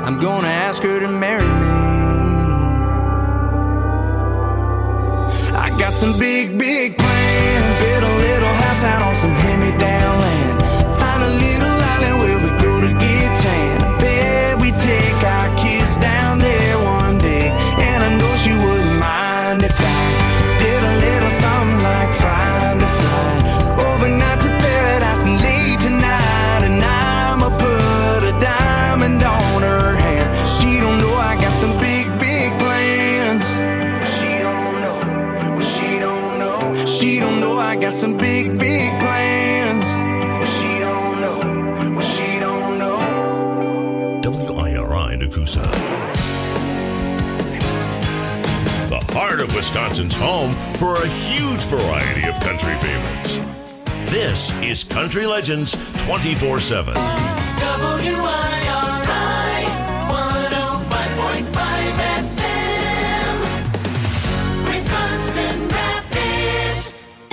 I'm gonna ask her to marry me. I got some big, big plans. Build a little house out on some hand-me-down land. Find a little island where we go to get tan. I bet we take our kids down there one day. And I know she wouldn't mind if I did a little something like flying to fly overnight to paradise and leave tonight. And I'ma put a diamond on her hand. She don't know I got some big, big plans. She don't know. She don't know. She don't know I got some big, big plans. She don't know. She don't know. WIRI Nakusa. The heart of Wisconsin's home for a huge variety of country favorites. This is Country Legends 24/7. WIRI 105.5 FM, Wisconsin Rapids.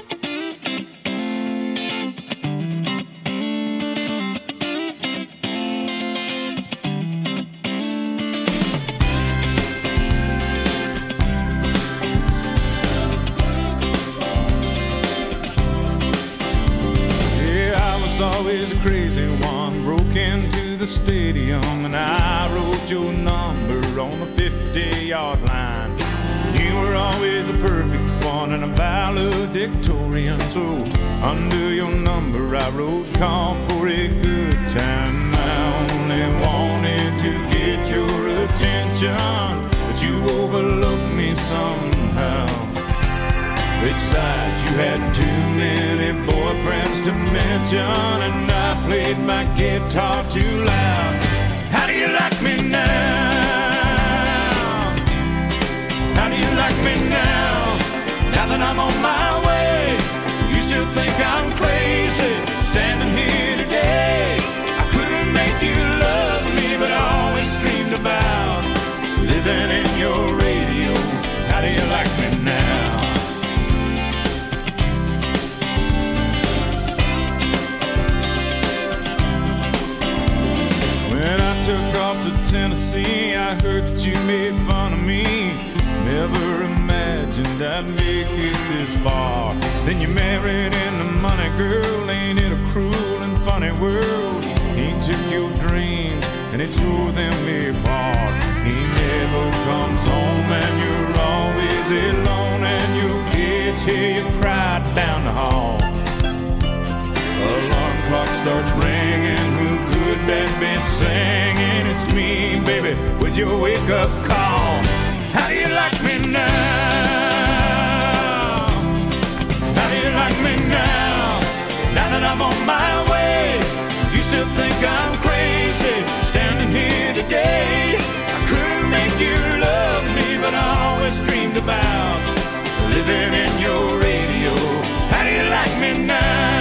Always a crazy one, broke into the stadium and I wrote your number on the 50-yard line. You were always a perfect one and a valedictorian, so under your number I wrote call for a good time. I only wanted to get your attention, but you overlooked me somehow. Besides, you had too many boyfriends to mention, and I played my guitar too loud. How do you like me now? How do you like me now? Now that I'm on my way, you still think I'm crazy, standing here today. I couldn't make you love me, but I always dreamed about living in your radio. How do you like me now? When I took off to Tennessee, I heard that you made fun of me. Never imagined I'd make it this far. Then you married into money, girl. Ain't it a cruel and funny world? He took your dreams and he tore them apart. He never comes home and you're always alone, and your kids hear you cry down the hall. Alarm clock starts ringing, who could that be singing? It's me, baby, with your wake-up call. How do you like me now? How do you like me now? Now that I'm on my way, you still think I'm crazy, standing here today. I couldn't make you love me, but I always dreamed about living in your radio. How do you like me now?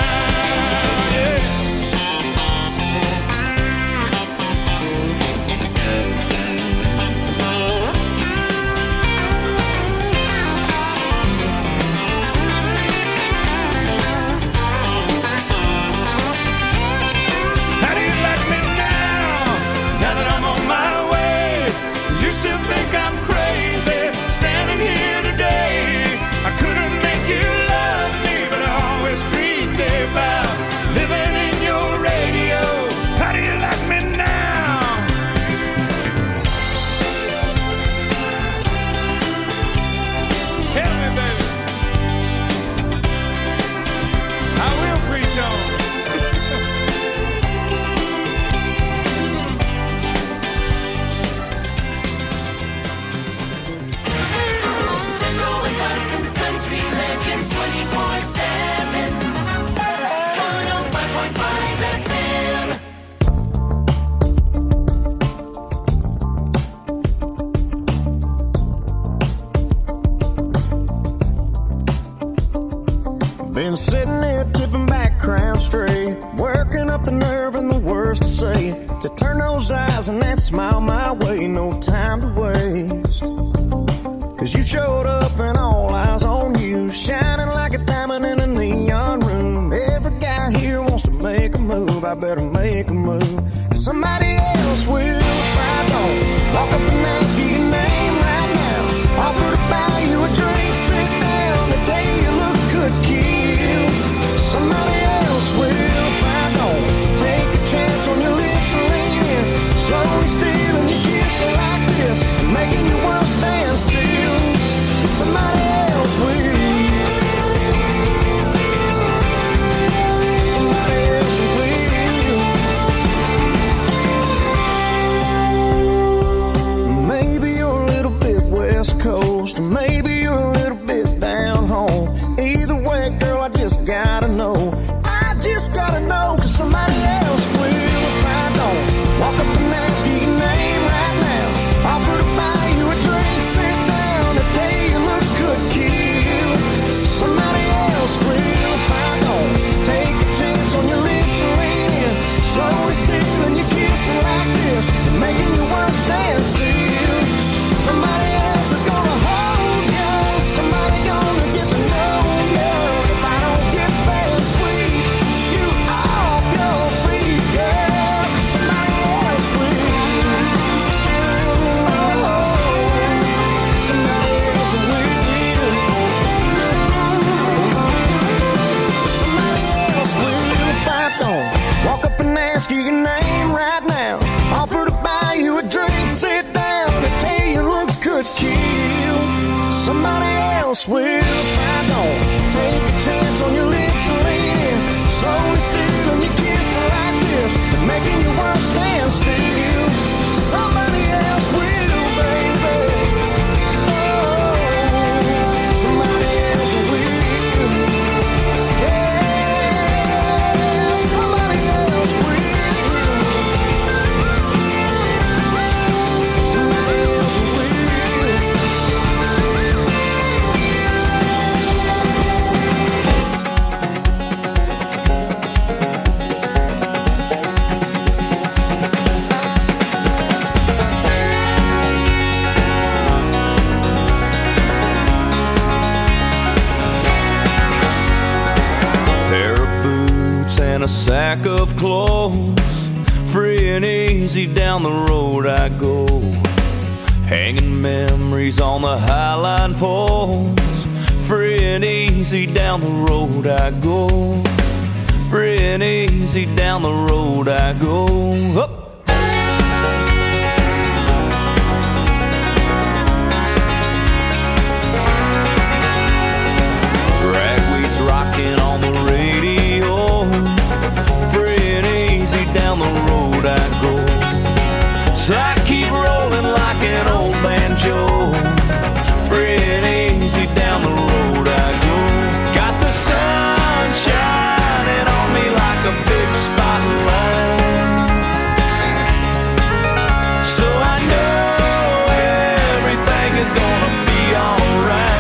Been sitting there tipping back, crown straight, working up the nerve and the words to say, to turn those eyes and that smile my way, no time to waste. Cause you showed up and all eyes on you, shining like a diamond in a neon room. Every guy here wants to make a move, I better make a move, cause somebody else will find world stand still. Somebody else is gonna hold you. Somebody gonna get to know you. If I don't get very sweet, you off your feet, girl. Somebody else will. Somebody else will. Somebody else will. If I don't walk up and ask you your name right now, offer to buy you a drink, sit down and tell you looks could kill. Somebody else will. If I don't take a chance on your lips and lean in, slowly stealing your kiss like this and making your world stand still. Somebody else will, baby. Oh, somebody else will. Yeah, somebody else will. Somebody else will. Pair of boots and a sack of clothes, free and easy down the road I go. Hanging memories on the highline poles, free and easy down the road I go. Free and easy down the road I go. Up. Ragweed's rocking on the radio, free and easy down the road I go. So I keep rolling like an old banjo, free and easy down the road I go. Got the sun shining on me like a big spotlight, so I know everything is gonna be alright.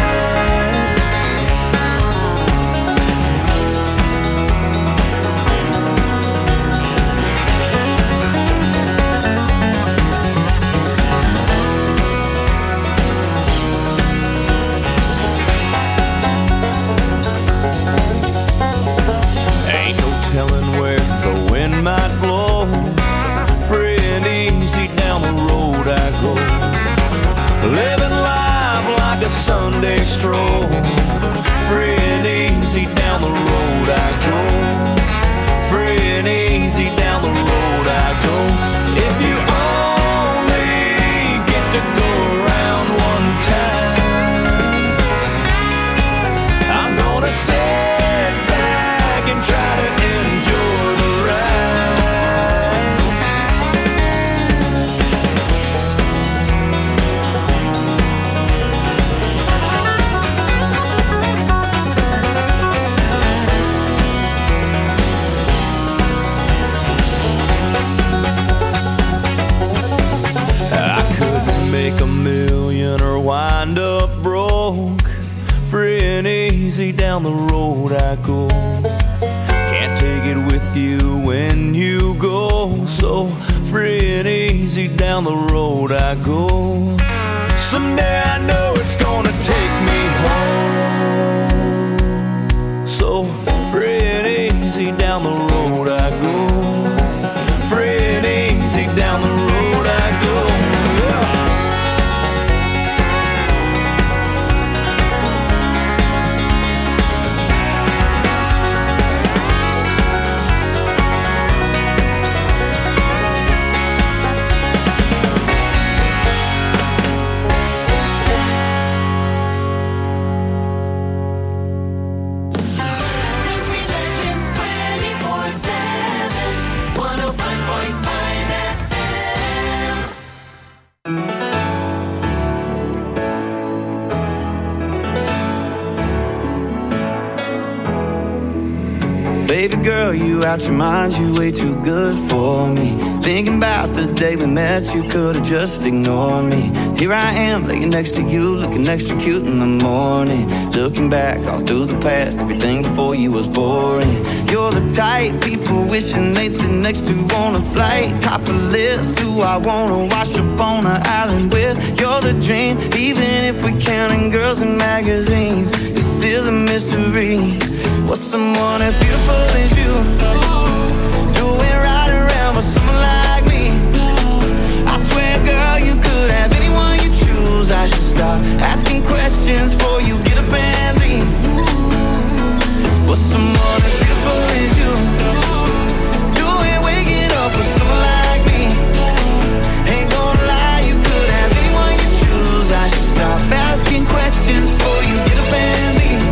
Ain't no telling where the wind might blow, free and easy down the road I go. Living life like a Sunday stroll, free and easy down the road I go. Free and easy down the road I go. If you only get to go around one time, I'm gonna sit back and try to enjoy the ride. I could make a million or wind up broke, free and easy down the road I go. Can't take it with you when you go, so free and easy down the road I go. Someday I know it's gonna take me home, so free and easy down the road I go. Free and easy down the road I go. Yeah. Baby girl, you out your mind, you way too good for me. Thinking about the day we met, you could've just ignored me. Here I am, laying next to you, looking extra cute in the morning. Looking back all through the past, everything before you was boring. You're the type people wishing they'd sit next to on a flight. Top of the list, who I wanna wash up on an island with. You're the dream, even if we're counting girls in magazines. It's still a mystery. What's someone as beautiful as you doing right around with someone like me? I swear, girl, you could have anyone you choose. I should stop asking questions before you get up and leave. What's someone as beautiful as you doing waking up with someone like me? Ain't gonna lie, you could have anyone you choose. I should stop asking questions before you get up and leave.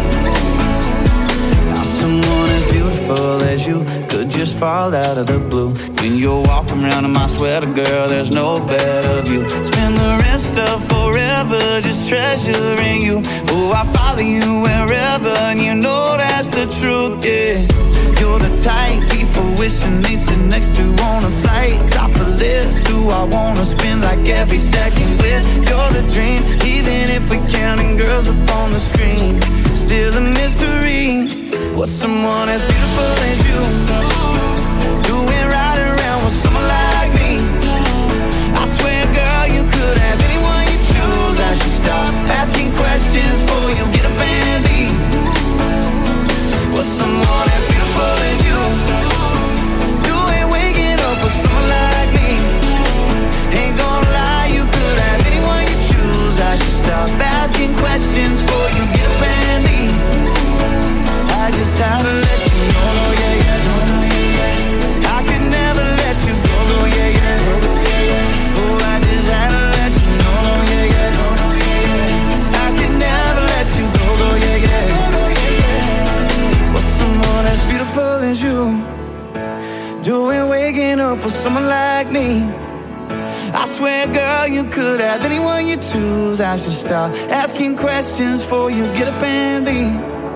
Someone as beautiful as you could just fall out of the blue. When you're walking around in my sweater, girl, there's no better view. Spend the rest of forever just treasuring you. Oh, I follow you wherever, and you know that's the truth, yeah. You're the type people wishing they'd sit next to on a flight. Top of the list, who I wanna spend like every second with. You're the dream, even if we're counting girls up on the screen. Still a mystery. What's someone as beautiful as you doing right around with someone like me? I swear, girl, you could have anyone you choose. I should stop asking questions before you get up and leave. What's someone as beautiful as you doing waking up with someone like me? Ain't gonna lie, you could have anyone you choose. I should stop asking questions before you get up and leave. I just had to let you know, yeah, yeah. I could never let you go, yeah, yeah. Oh, I just had to let you know, yeah, yeah. I could never let you go, yeah, yeah. What's someone as beautiful as you doing waking up with someone like me? I swear, girl, you could have anyone you choose. I should stop asking questions before you get up and leave.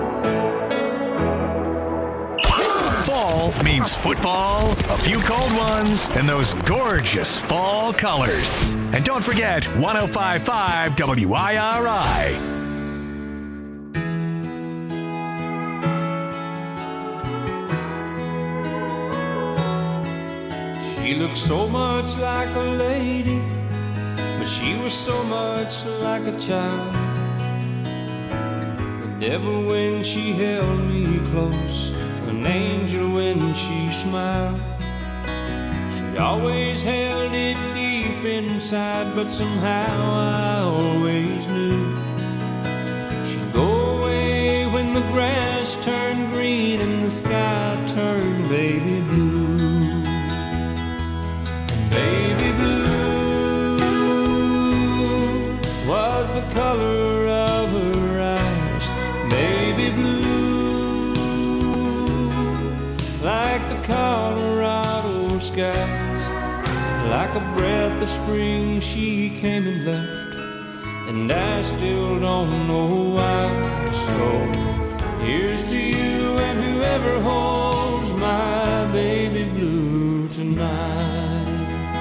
Means football, a few cold ones, and those gorgeous fall colors. And don't forget 105.5 WIRI. She looked so much like a lady, but she was so much like a child. The devil when she held me close, an angel when she smiled. She always held it deep inside, but somehow I always knew she'd go away when the grass turned green and the sky turned baby blue. And baby blue was the color of her eyes. Baby blue, like the Colorado skies, like a breath of spring she came and left, and I still don't know why. So here's to you and whoever holds my baby blue tonight.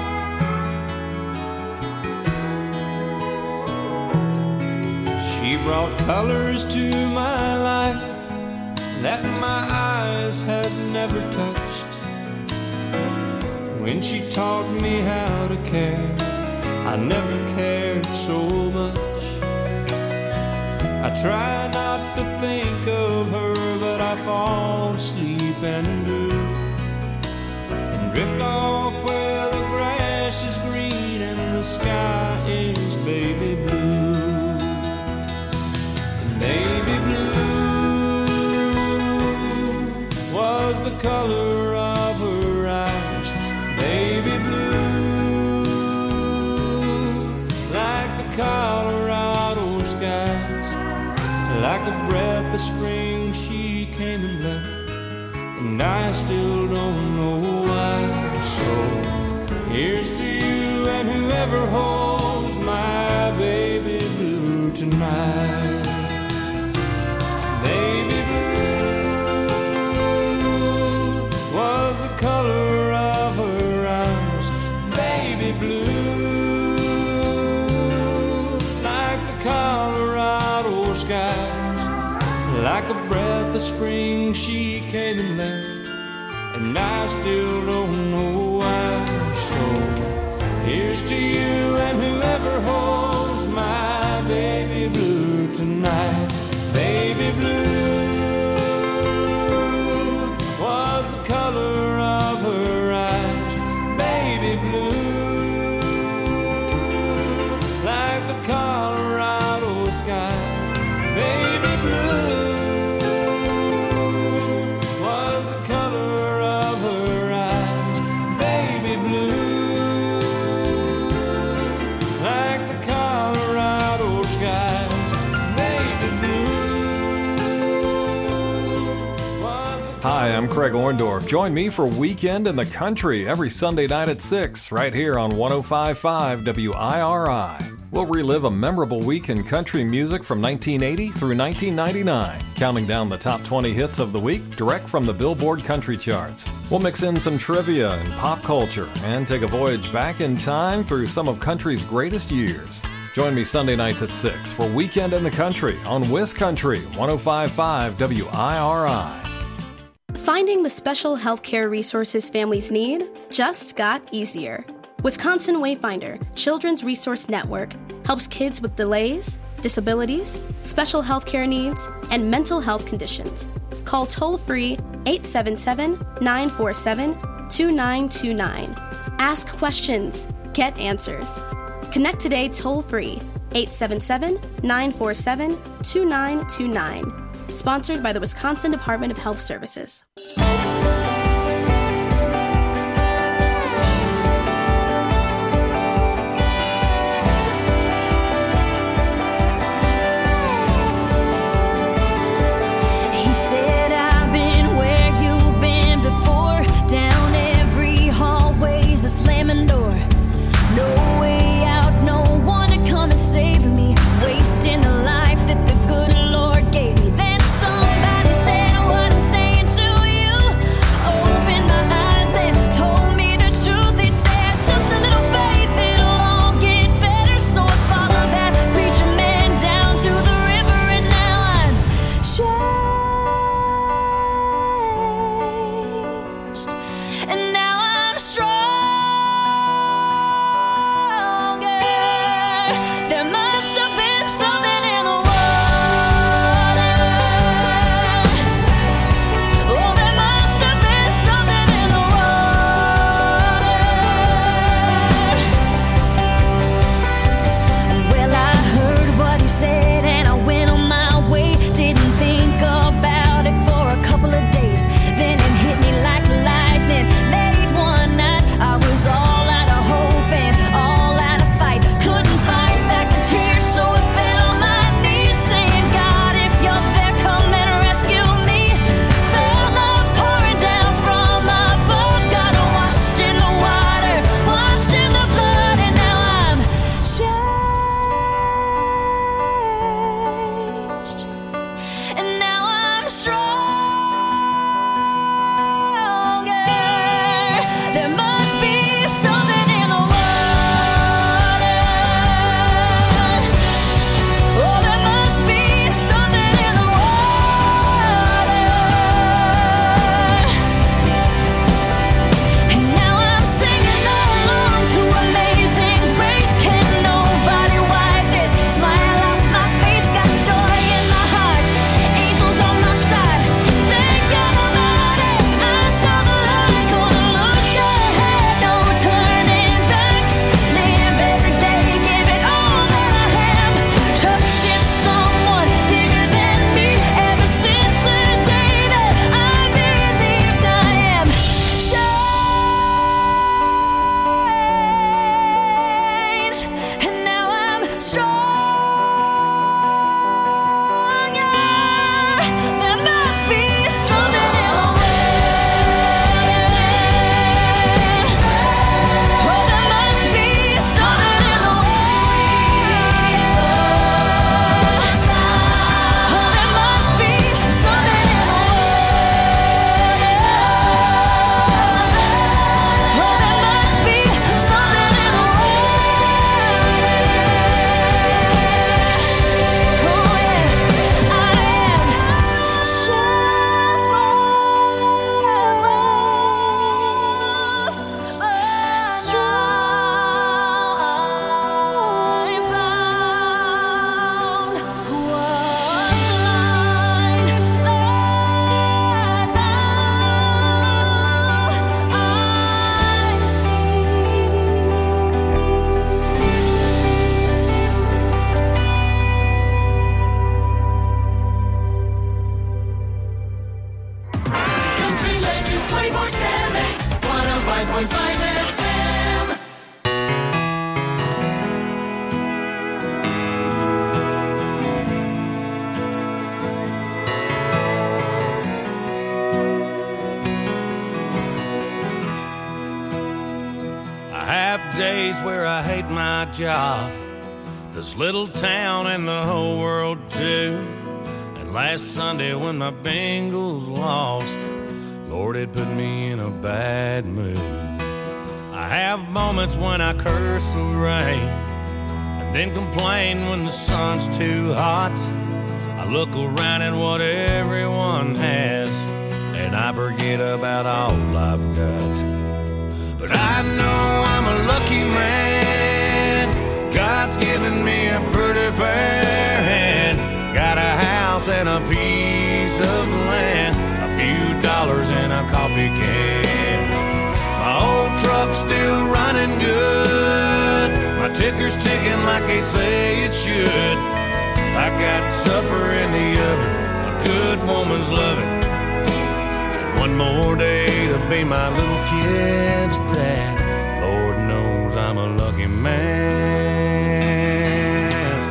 She brought colors to my life that my eyes had never touched. When she taught me how to care, I never cared so much. I try not to think of her, but I fall asleep and do, and drift off where the grass is green and the sky is baby blue. And baby blue was the color of her eyes. Baby blue, like the Colorado skies, like a breath of spring she came and left, and I still don't know why. So here's to you and whoever holds my baby blue tonight. Baby blue, Like a breath of spring, she came and left, and I still don't know why. So here's to you and whoever holds my baby blue tonight. Baby blue was the color of her eyes. Baby blue, like the Colorado skies. Baby blue was the color of her eyes. Baby blue, like the Colorado skies. Baby blue was the Hi, I'm Craig Orndorff. Join me for Weekend in the Country every Sunday night at 6, right here on 105.5 WIRI. We'll relive a memorable week in country music from 1980 through 1999, counting down the top 20 hits of the week direct from the Billboard Country Charts. We'll mix in some trivia and pop culture and take a voyage back in time through some of country's greatest years. Join me Sunday nights at 6 for Weekend in the Country on WisCountry 105.5 WIRI. Finding the special healthcare resources families need just got easier. Wisconsin Wayfinder Children's Resource Network helps kids with delays, disabilities, special healthcare needs, and mental health conditions. Call toll-free 877-947-2929. Ask questions. Get answers. Connect today toll-free 877-947-2929. Sponsored by the Wisconsin Department of Health Services. He said, I've been where you've been before. Down every hallway's a slamming door. No way out, no one to come and save me. Wasting the life that the good Lord gave me. Then somebody said what I'm saying to you where I hate my job, this little town and the whole world too. And last Sunday when my Bengals lost, Lord, it put me in a bad mood. I have moments when I curse the rain and then complain when the sun's too hot. I look around at what everyone has and I forget about all I've got. But I know I'm a lucky man. God's given me a pretty fair hand. Got a house and a piece of land, a few dollars in a coffee can. My old truck's still running good. My ticker's ticking like they say it should. I got supper in the oven, a good woman's loving. One more day to be my little kid's dad. Lord knows I'm a lucky man.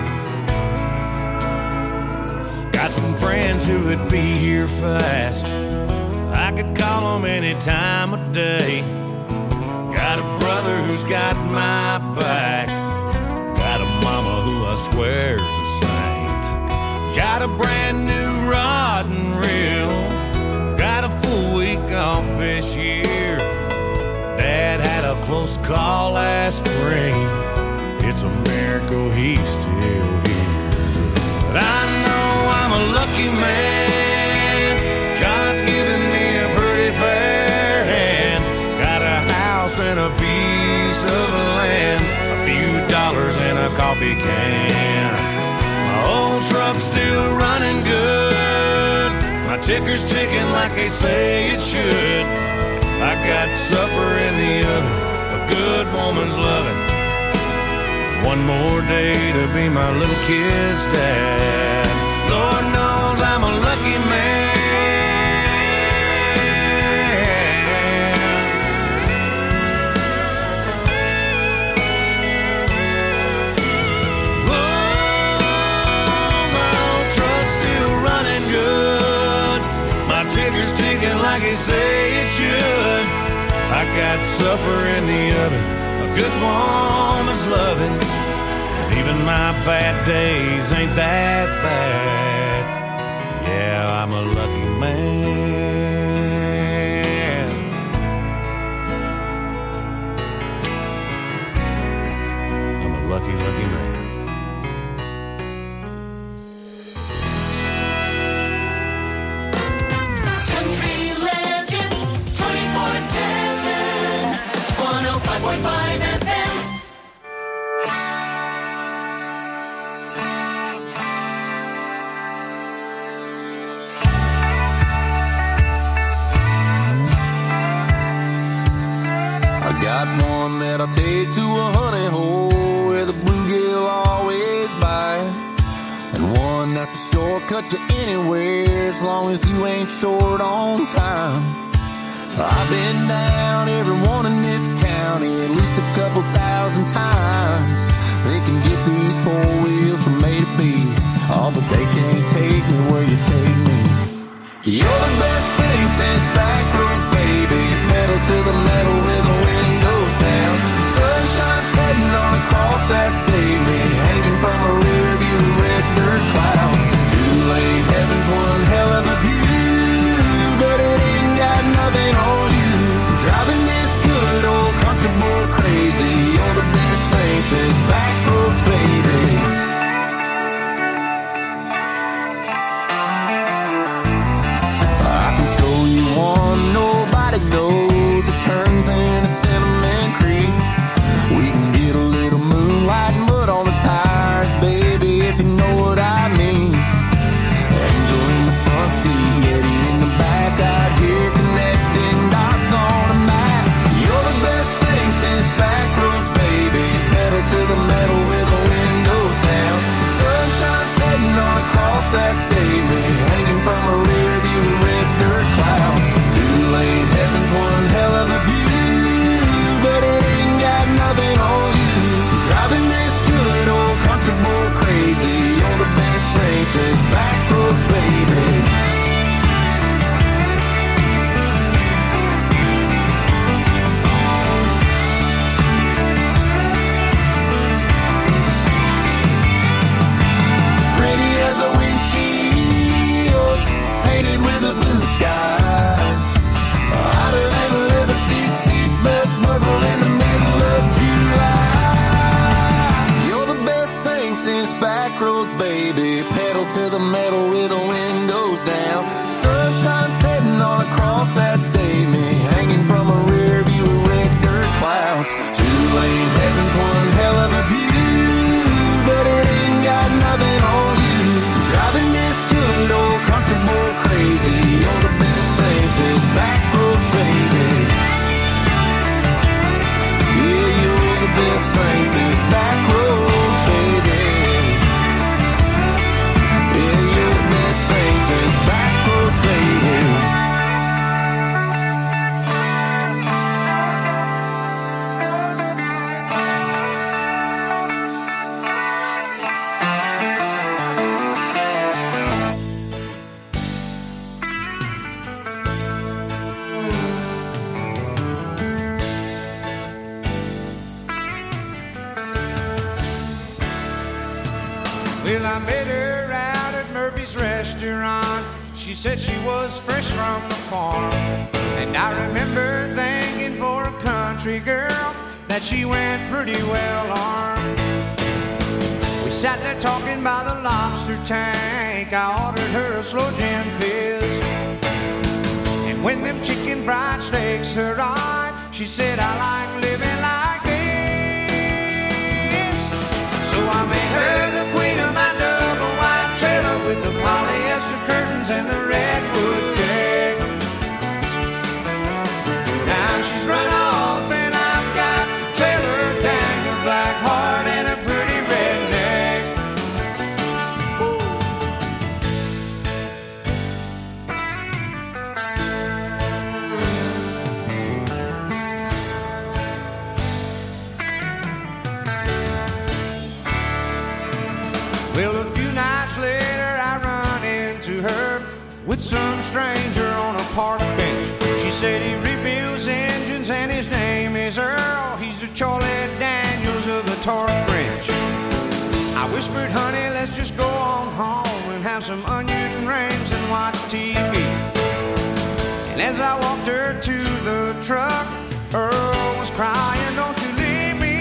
Got some friends who would be here fast. I could call them any time of day. Got a brother who's got my back. Got a mama who I swear's a saint. Got a brand new rod and reel. Got a full week off this year. Dad had a close call last spring. It's a miracle he's still here. But I know I'm a lucky man. God's given me a pretty fair hand. Got a house and a piece of land, a few dollars in a coffee can. My old truck's still running good. My ticker's ticking like they say it should. I got supper in the oven, a good woman's loving. One more day to be my little kid's dad. Lord knows I'm a lucky man. Ticker's ticking like they say it should. I got supper in the oven, a good woman's loving. And even my bad days ain't that bad. Yeah, I'm a lucky man. I'm a lucky, lucky man. Got one that'll take to a honey hole where the bluegill always bite, and one that's a shortcut to anywhere as long as you ain't short on time. I've been down every one in this county at least a couple thousand times. They can get these four wheels from A to B, oh, but they can't take me where you take me. You're the best thing since backroads, baby. You pedal to the metal with the windows down. Sunshine setting on a cross that saved me, hanging from a rear view of red dirt clouds. Too late, heaven's one hell of a view, but it ain't got nothing on you. Driving this good old country boy crazy. You're the best thing since backroads, baby. One nobody knows it turns into Cinnamon Creek. We can get a little moonlight and mud on the tires, baby, if you know what I mean. Angel in the front seat, Eddie in the back, out here connecting dots on a map. You're the best thing since backroads, baby. Pedal to the metal baby. Pedal to the metal with the windows down. Sunshine setting on a cross that saved me. Hanging from a rear view of red dirt clouds. Two-lane heaven's one hell of a view, but it ain't got nothing on you. Driving this two-door country boy crazy. You're the best thing since back roads, baby. Yeah, you're the best thing since back roads, baby. Yeah, you're the best thing since back roads, baby. Well, I met her out at Murphy's restaurant. She said she was fresh from the farm. And I remember thinking for a country girl that she went pretty well armed. We sat there talking by the lobster tank. I ordered her a slow gin fizz. And when them chicken fried steaks arrived, she said, I like living like this. So I made her the queen of my double wide trailer with the polyester curtains and the redwood deck. Now she's run off and I've got the trailer, dang a black heart and a pretty redneck. Well, a few nights later I run into her with some stranger on a park bench. She said he rebuilds engines and his name is Earl. He's a Charlie Daniels of the torque wrench. I whispered, honey, let's just go on home and have some onion rings and watch TV. And as I walked her to the truck, Earl was crying, don't you leave me.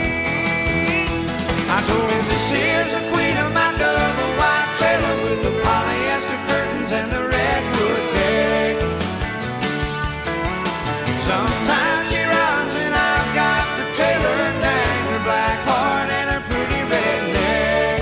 I told him this here's the queen of my double wide trailer with the polyester curtains and the redwood deck. Sometimes she runs and I've got the trailer, dang her black heart and her pretty redneck.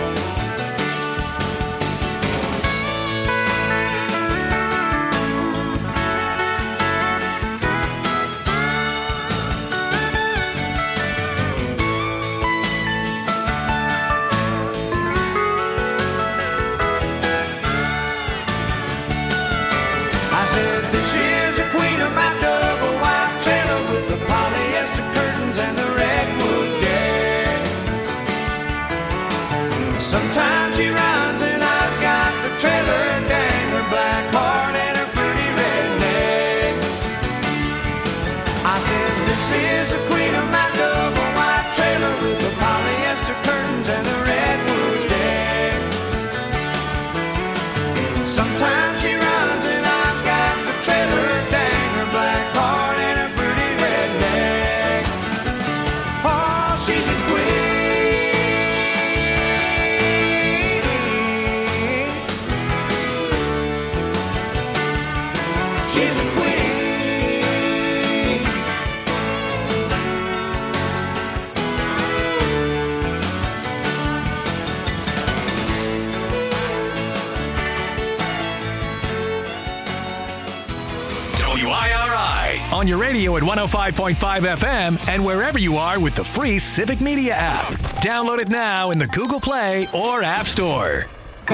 I said, this is the queen of my double wide trailer with the polyester curtains and the redwood deck. Sometimes she runs and I've got the trailer, dang her black heart and her pretty redneck. I said, this is the queen of my double wide trailer with the polyester curtains and the redwood deck. Sometimes she runs and I've got the trailer, dang her black heart and her pretty redneck. Oh, she's a queen. She's a queen. WIRI on your radio at 105.5 FM and wherever you are with the free Civic Media app. Download it now in the Google Play or App Store.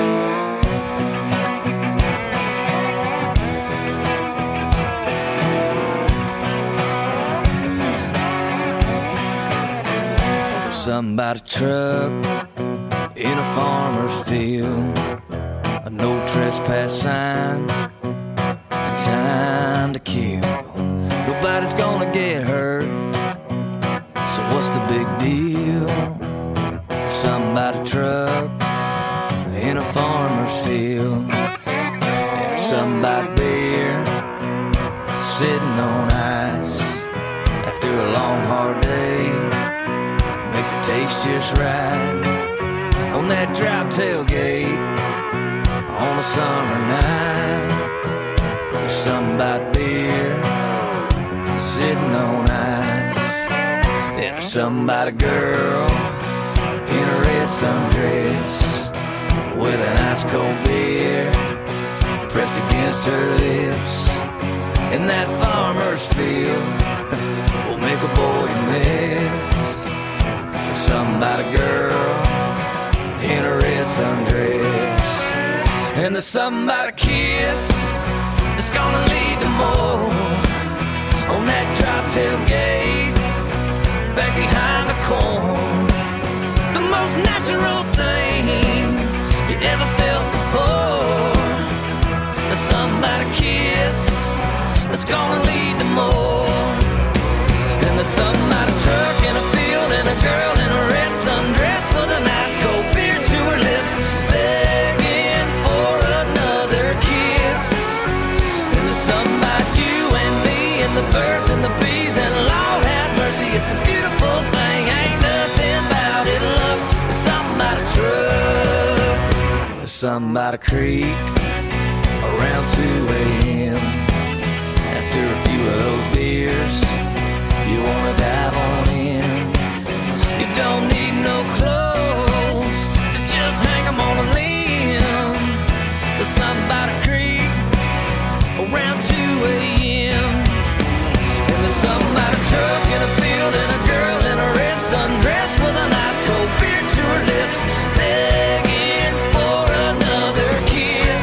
There's something about a truck in a farmer's field, a no trespass sign, and time to kill. Nobody's gonna get hurt, so what's the big deal? There's something about a truck in a farmer's field, and there's something about beer sitting on ice after a long hard day. Makes it taste just right. on that drop tailgate on a summer night. There's something about beer sitting on ice. And there's something about a girl in a red sundress with an ice cold beer pressed against her lips. And that farmer's field will make a boy miss. There's something about a girl in a red sundress. And there's something about a kiss that's gonna lead to more on that drop tailgate back behind the corn. The most natural thing you ever felt before. There's something about a kiss that's gonna lead to more. And there's something about a truck in a field and a girl in a red sundress with a nice cold beer to her lips, begging for another kiss. And there's something about you and me and the birds and the bees, and Lord have mercy, it's a beautiful thing. Ain't nothing about it, love. There's something about a truck. There's something about a creek around 2 a.m. After a few of those beers, you wanna dive on in. You don't need no clothes to just hang 'em on a limb. There's something about a creek around 2 a.m. And there's something about a truck in a field and a girl in a red sundress with a nice cold beer to her lips, begging for another kiss.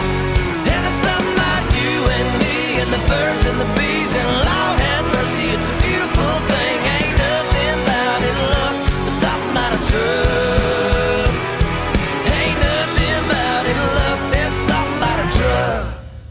And there's something about you and me and the birds and the bees, and Lord have mercy, it's a beautiful thing. Ain't nothing about it, love. There's something about a truck. Ain't nothing about it, love. There's something about a truck.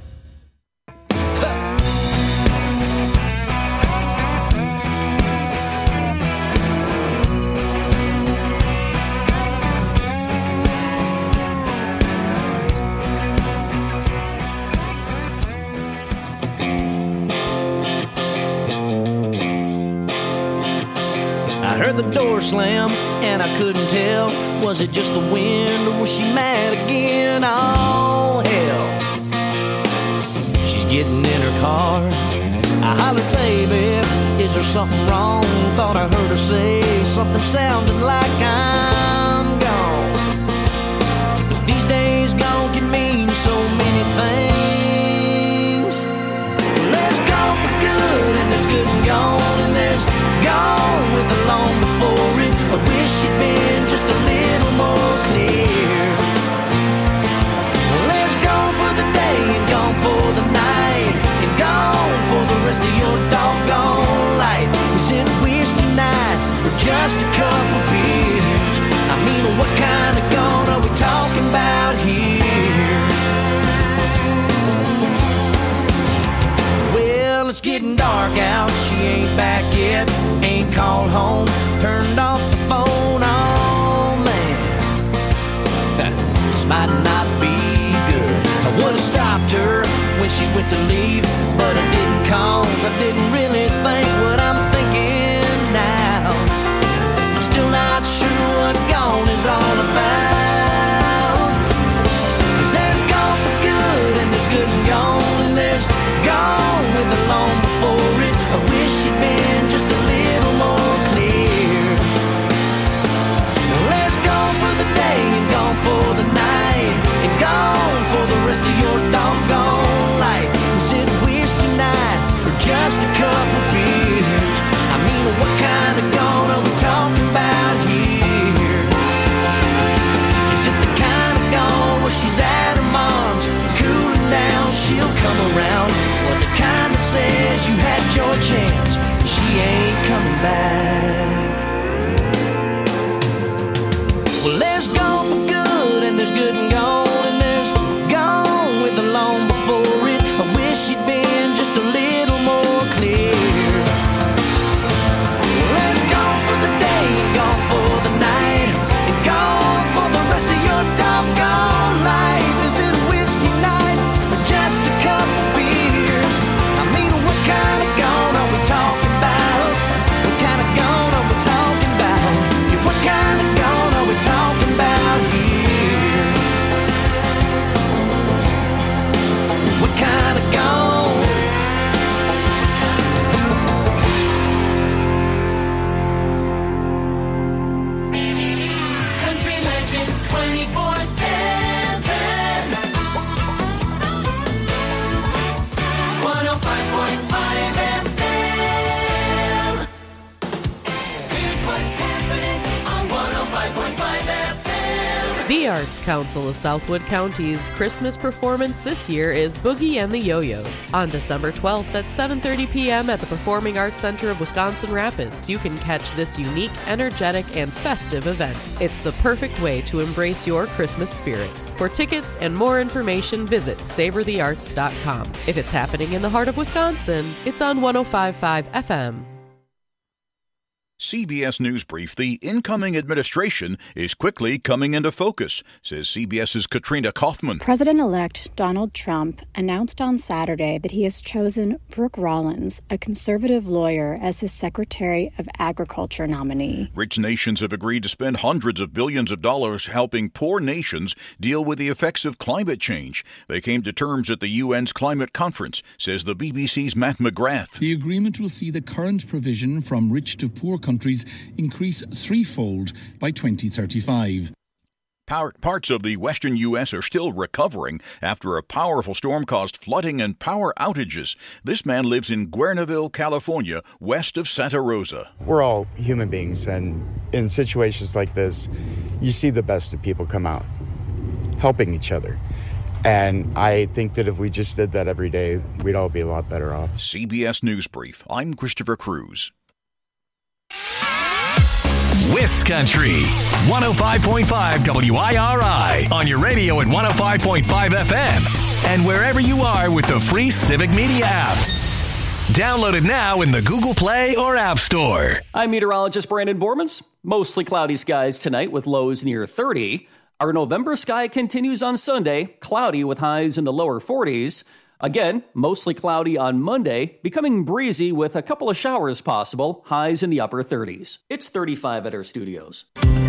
I heard the door slam and I couldn't tell, was it just the wind or was she mad again? Oh hell, she's getting in her car. I hollered, baby, is there something wrong? Thought I heard her say something sounding like I'm gone. But these days gone can mean so many things. There's gone for good and there's good and gone, and there's gone with the long before it. I wish she'd been just a little more clear. There's gone for the day and gone for the night, and gone for the rest of your doggone life. Is it whiskey night or just a couple beers? I mean, what kind of gone are we talking about here? Well, it's getting dark out, she ain't back yet, ain't called home, turned off the phone. Oh man, this might not be good. I would've stopped her when she went to leave, but I didn't, cause I didn't really think what I'm thinking now. I'm still not sure what gone is all about. Cause there's gone for good and there's good and gone, and there's gone with the long before it. I wish she'd been just a little more clear. There's gone for the day and gone for the night, and gone for the rest of your doggone life. Is it whiskey night or just a cup The Arts Council of Southwood County's Christmas performance this year is Boogie and the Yo-Yos. On December 12th at 7:30 p.m. at the Performing Arts Center of Wisconsin Rapids, you can catch this unique, energetic, and festive event. It's the perfect way to embrace your Christmas spirit. For tickets and more information, visit savorthearts.com. If it's happening in the heart of Wisconsin, it's on 105.5 FM. CBS News Brief. The incoming administration is quickly coming into focus, says CBS's Katrina Kaufman. President-elect Donald Trump announced on Saturday that he has chosen Brooke Rollins, a conservative lawyer, as his Secretary of Agriculture nominee. Rich nations have agreed to spend hundreds of billions of dollars helping poor nations deal with the effects of climate change. They came to terms at the UN's climate conference, says the BBC's Matt McGrath. The agreement will see the current provision from rich to poor countries increase threefold by 2035. Parts of the western U.S. are still recovering after a powerful storm caused flooding and power outages. This man lives in Guerneville, California, west of Santa Rosa. We're all human beings, and in situations like this, you see the best of people come out, helping each other. And I think that if we just did that every day, we'd all be a lot better off. CBS News Brief. I'm Christopher Cruz. Wiscountry, 105.5 WIRI on your radio at 105.5 FM and wherever you are with the free Civic Media app. Download it now in the Google Play or App Store. I'm meteorologist Brandon Bormans. Mostly cloudy skies tonight with lows near 30. Our November sky continues on Sunday, cloudy with highs in the lower 40s. Again, mostly cloudy on Monday, becoming breezy with a couple of showers possible, highs in the upper 30s. It's 35 at our studios.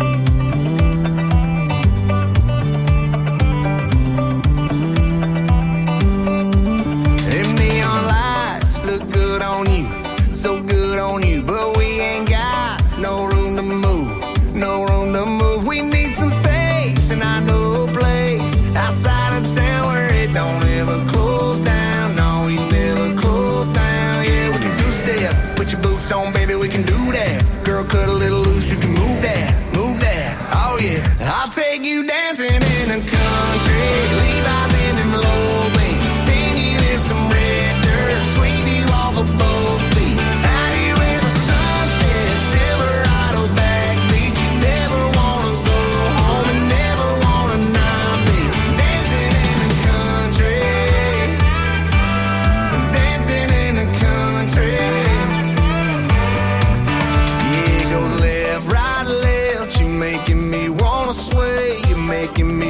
Them neon lights look good on you, so good on you, but we ain't got no room to move, no room to move. We need some space, and I know a place outside of town where it don't ever close down. No, we never close down. Yeah, we can two-step, put your boots on, baby, we can do that. Girl, cut a little loose, you can move that, move that. Oh yeah, I'll take you dancing in the country, Levi's in them low beams, spin you in some red dirt, sweep you off of both feet. Out here where the sun sets, Silverado back beach. You never wanna go home and never wanna not be dancing in the country, dancing in the country. Yeah, it goes left, right, left. You're making me wanna sway. You're making me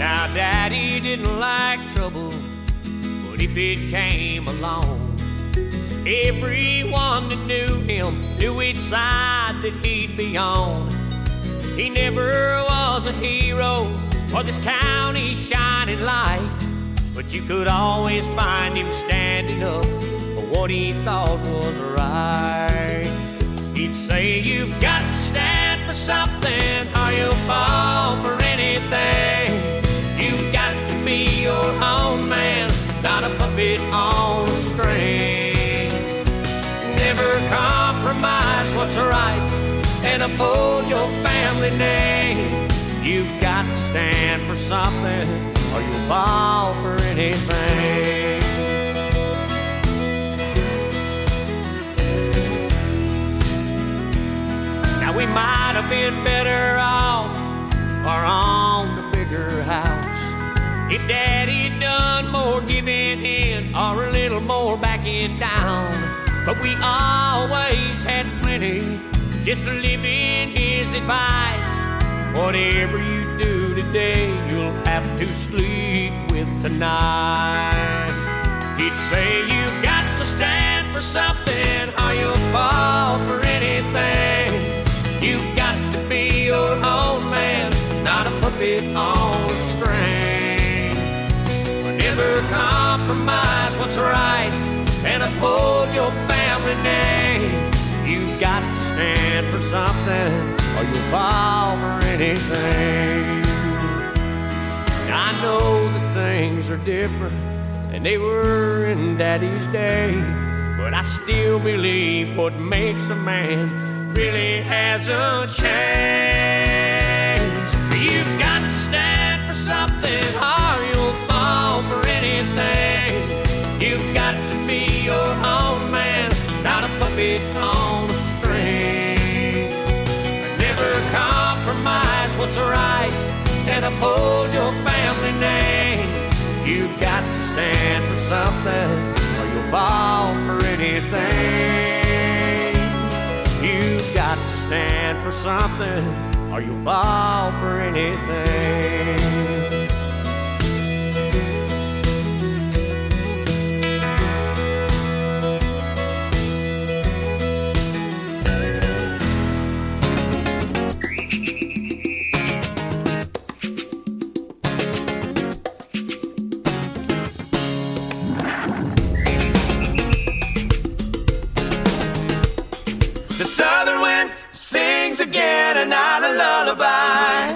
Now, Daddy didn't like trouble, but if it came along, everyone that knew him knew which side that he'd be on. He never was a hero or this county's shining light, but you could always find him standing up for what he thought was right. He'd say, you've got to stand for something or you'll fall for anything. You've got to be your own man, not a puppet on a string. Never compromise what's right and uphold your family name. You've got to stand for something or you'll fall for anything. Now we might have been better off or on the bigger house if Daddy'd done more giving in or a little more backing down. But we always had plenty just to live in his advice. Whatever you do today, you'll have to sleep with tonight. He'd say, you've got to stand for something or you'll fall for anything. You've got to be your own man, not a puppet on a string. Never compromise what's right and uphold your family name. You've got to stand for something or you'll fall for anything. I know that things are different and they were in Daddy's day, but I still believe what makes a man really hasn't changed. You've got to stand for something or you'll fall for anything. You've got to be your own man, not a puppet on a string. Never compromise what's right and uphold your family name. You've got to stand for something or you'll fall for anything. You've got to stand for something or you'll fall for anything. The southern wind sings again another lullaby.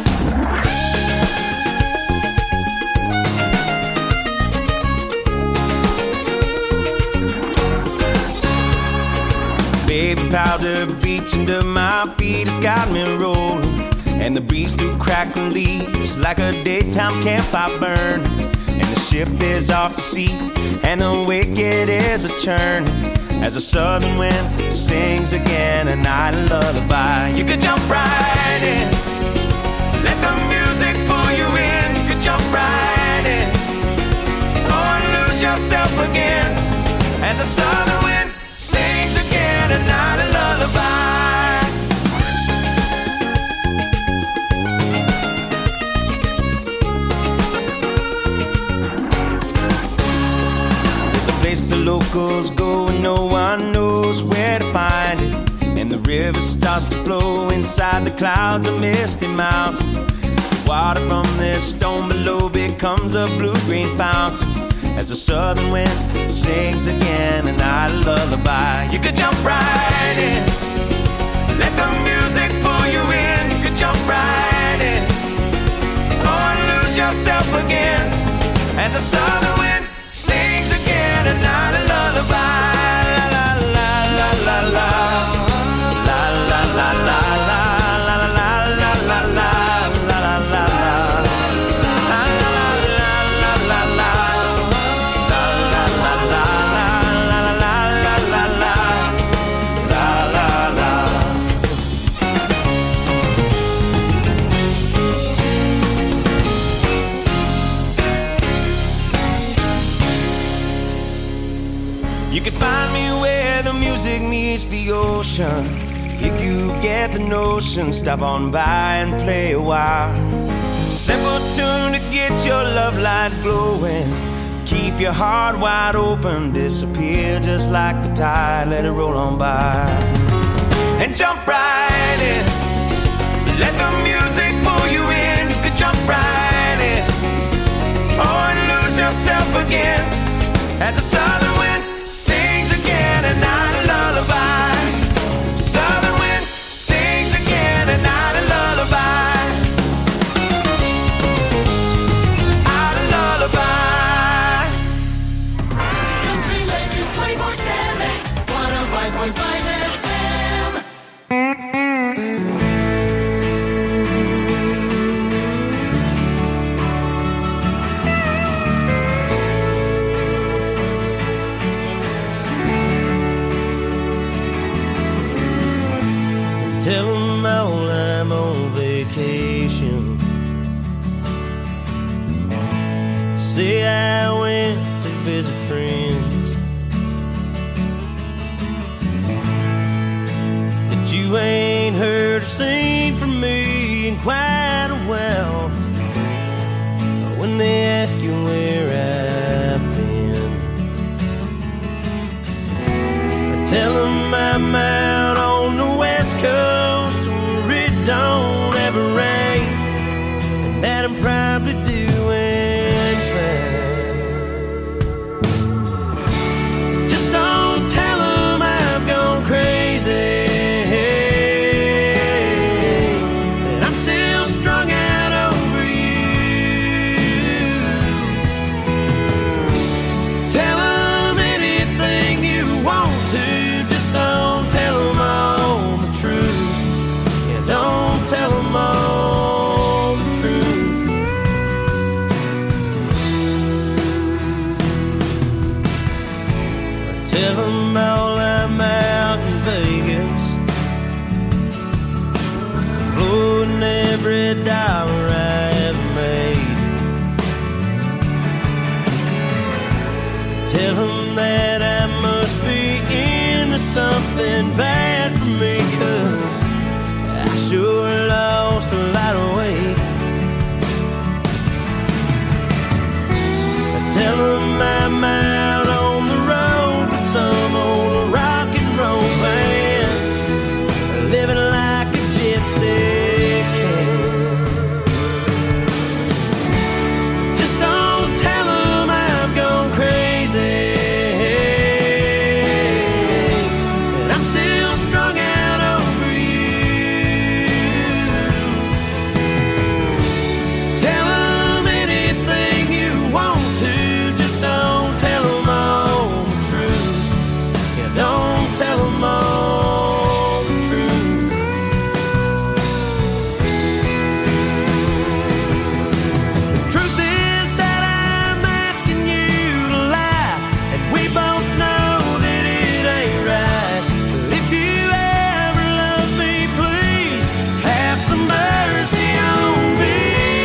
Baby powder beach under my feet has got me rolling, and the breeze through crackling leaves like a daytime campfire burn. And the ship is off to sea, and the wicked is a churn as the southern wind sings again a night lullaby. You could jump right in, let the music pull you in. You could jump right in, or lose yourself again as the southern wind sings again a night lullaby. There's a place the locals go and no one knows where to find it, and the river starts to flow inside the clouds of misty mountain. The water from this stone below becomes a blue-green fountain as the southern wind sings again a night lullaby. You could jump right in, let the music pull you in. You could jump right in, or lose yourself again as the southern wind sings again a night lullaby. La la la la la la la la la la la la la la la la la la. You can find me where the music meets the ocean. If you get the notion, stop on by and play a while. Simple tune to get your love light glowing. Keep your heart wide open, disappear just like the tide, let it roll on by. And jump right in, let the music pull you in. You can jump right in, or lose yourself again, as the southern wind sings again, a night of lullaby. Southern wind sings again, a night of lullaby. Country Legends 24/7, 105.5 FM. Tell them all I'm on vacation. Say I went to visit friends, that you ain't heard or seen from me in quite a while. When they ask you where I've been, I tell them I'm out on the West Coast where it don't ever rain, and that I'm probably doing fine. Just don't tell them I've gone crazy, that I'm still strung out over you. Tell them anything you want to, just don't tell them all the truth. Yeah, don't tell them all the truth. Tell them all I'm out in Vegas, blowing every dollar I ever made. Tell them that I must be into something bad for me, 'cause I sure lost a lot of weight. Tell them I'm out on the road with some old rock and roll band, living like a gypsy can. Just don't tell them I've gone crazy, that I'm still strung out over you. Tell them anything you want to, just don't tell them all the truth. Yeah, don't tell them all the truth. The truth is that I'm asking you to lie, and we both know that it ain't right. But if you ever love me, please have some mercy on me.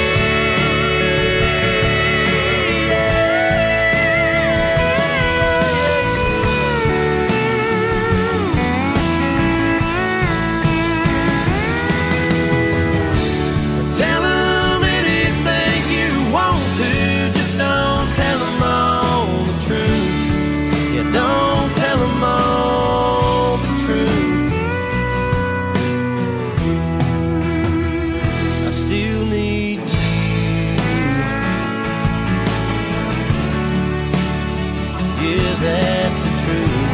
Tell them anything you want to, just don't tell them all the truth. Yeah, don't tell them all the truth. I still need you. Yeah, that's the truth.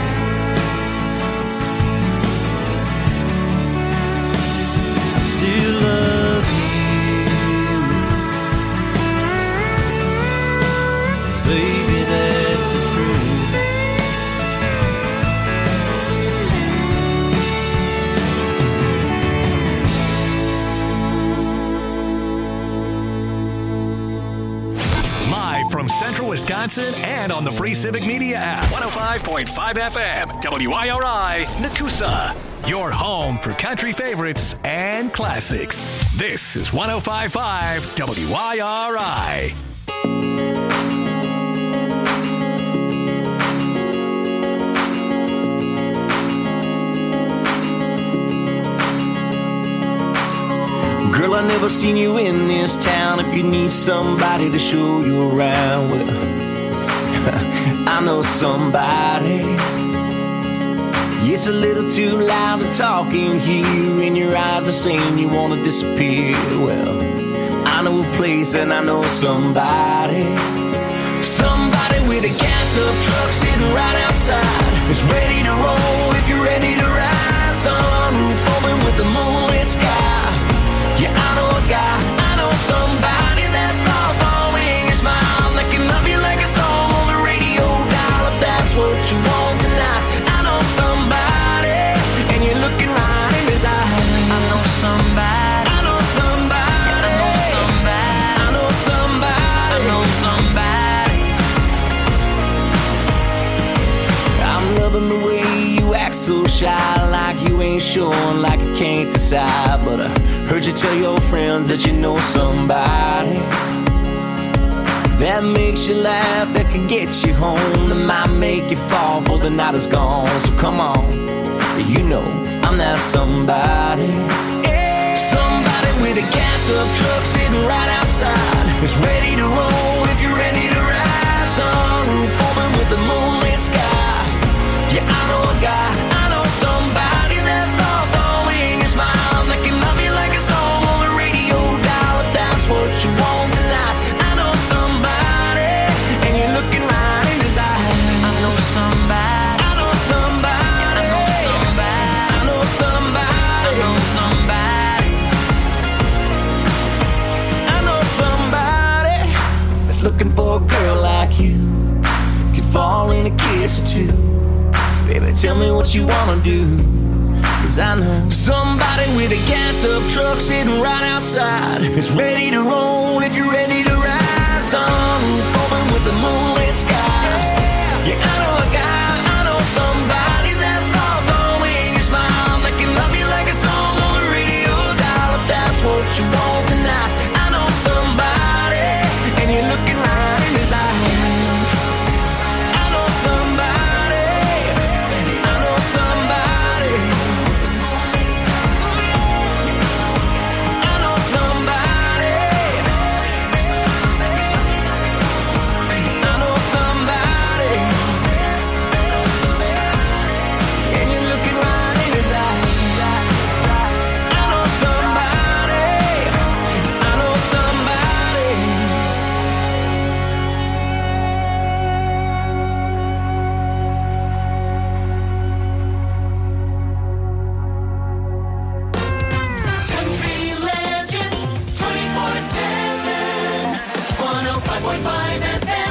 I still love you. Baby, that's the truth. Live from Central Wisconsin and on the free Civic Media app. 105.5 FM, WIRI, Nakusa. Your home for country favorites and classics. This is 105.5 WIRI. Girl, I never seen you in this town. If you need somebody to show you around, well, I know somebody. It's a little too loud to talk in here, and your eyes are saying you wanna disappear. Well, I know a place and I know somebody. Somebody with a gassed up truck sitting right outside. It's ready to roll if you're ready to ride. Sunroof open with the moonlit sky. Yeah, I know a guy, I know somebody that's lost all in your smile. That can love you like a song on the radio dial. If that's what you want tonight, I know somebody, and you're looking right in his eyes. I know somebody, I know somebody, I know somebody, I know somebody, I know somebody. I'm loving the way you act so shy, like you ain't sure, like you can't decide. But I heard you tell your friends that you know somebody that makes you laugh, that can get you home, that might make you fall before the night is gone. So come on, you know I'm that somebody. Somebody with a gassed up truck sitting right outside. It's ready to roll if you're ready to ride. Sunroof open with the moonlit sky. Yeah, I know a guy, I know somebody that's lost all in your smile. That can love you like a song on the radio dial. If that's what you want tonight, I know somebody, and you're looking right in his eyes. I know somebody, I know somebody, I know somebody, I know somebody, I know somebody, I know somebody that's looking for a girl like you. Could fall in a kiss or two. Baby, tell me what you wanna do, 'cause I know somebody with a gassed up truck sitting right outside. It's ready to roll if you're ready to ride. Sunroof open with the moonlit sky. Yeah, I know a guy, I know somebody that's lost all in your smile. That can love you like a song on the radio dial. If that's what you want tonight, I know somebody, and you're looking right in his eyes. I know somebody, I know somebody, I know somebody, I know somebody, and you're looking right in his eyes. I know somebody, I know somebody. Country Legends 24/7, 105.5 FM.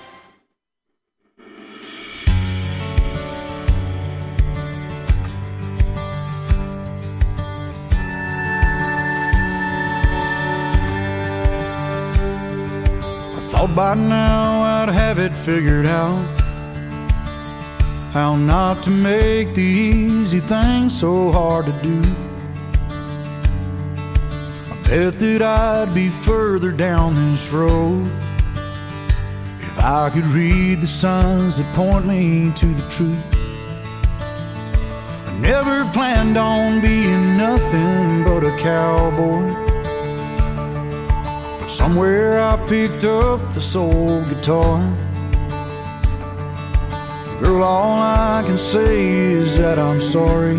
I thought by now I'd have it figured out, how not to make the easy things so hard to do. I bet that I'd be further down this road if I could read the signs that point me to the truth. I never planned on being nothing but a cowboy, but somewhere I picked up the soul guitar. Girl, all I can say is that I'm sorry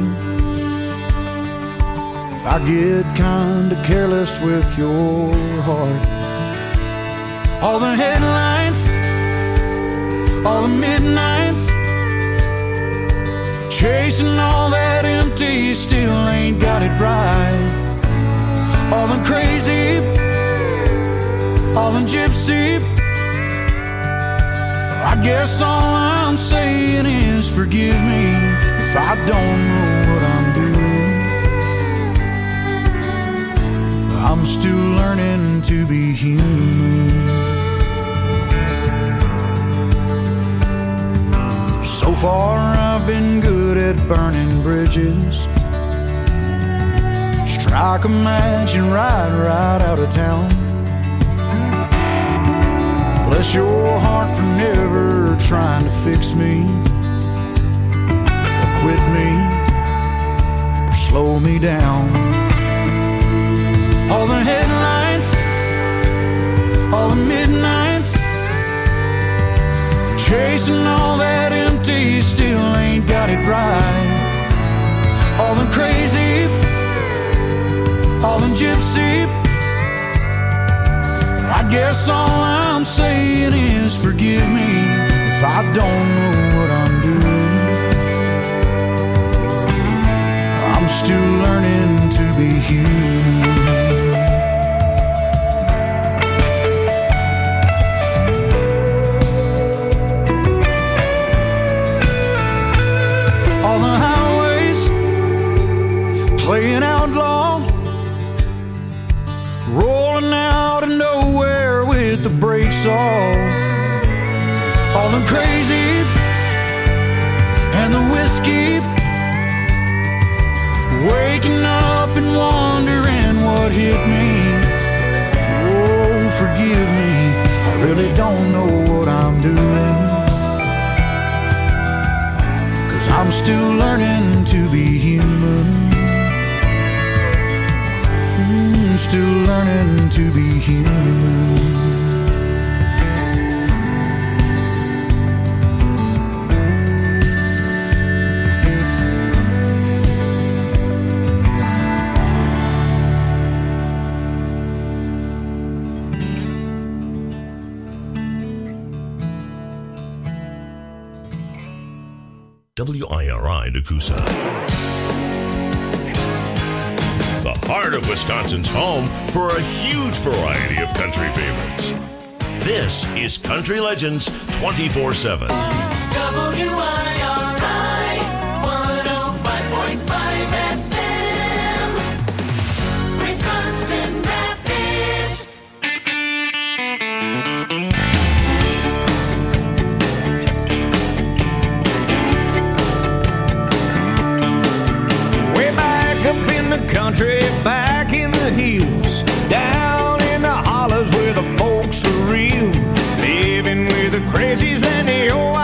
if I get kinda careless with your heart. All the headlights, all the midnights, chasing all that empty, still ain't got it right. All the crazy, all the gypsy, I guess all I'm saying is forgive me if I don't know what I'm doing. I'm still learning to be human. So far I've been good at burning bridges. Strike a match and ride right out of town. Bless your heart for never trying to fix me, or quit me, or slow me down. All the headlights, all the midnights, chasing all that empty, still ain't got it right. All the crazy, all the gypsy, I guess all I'm saying is forgive me if I don't know what I'm doing. I'm still learning to be human. All the highways playing outlaw, rolling out of nowhere with the brakes off. All the crazy and the whiskey, waking up and wondering what hit me. Oh, forgive me, I really don't know what I'm doing, 'cause I'm still learning to be human. Still learning to be human. WIRI Nakusa. The heart of Wisconsin's home for a huge variety of country favorites. This is Country Legends 24/7. WIRI 105.5 FM, Wisconsin Rapids. Way back up in the country, back in the hills, down in the hollers where the folks are real, living with the crazies and the old